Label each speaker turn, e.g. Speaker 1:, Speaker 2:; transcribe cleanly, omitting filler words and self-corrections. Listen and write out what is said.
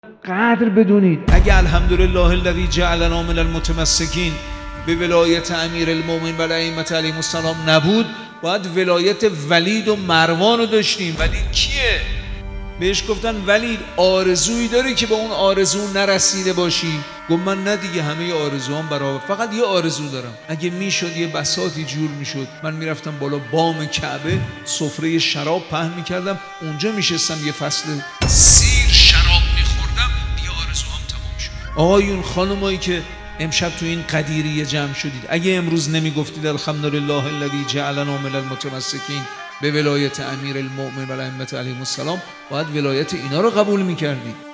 Speaker 1: قدر بدونید.
Speaker 2: اگه الحمدلله الذی جعلنا من المتمسکین به ولایت امیرالمومنین و ائمه علیهم السلام نبود، باید ولایت ولید و مروان رو داشتیم. ولید کیه؟ بهش گفتن ولید آرزویی داری که به اون آرزو نرسیده باشی؟ گفت من نه دیگه، همه آرزوام برابر، فقط یه آرزو دارم. اگه میشد یه بساطی جور میشد، من میرفتم بالا بام کعبه، سفره شراب پهن میکردم، اونجا میشستم یه فصل سیر شراب میخوردم، دیگه آرزوام تمام شد. آقایون خانمایی که امشب تو این قدیریه جمع شدید، اگه امروز نمیگفتید الحمدلله الذی جعلنا من المتمسکین به ولایت امیرالمومنین و ائمه علیهم السلام، باید ولایت اینا رو قبول میکردید.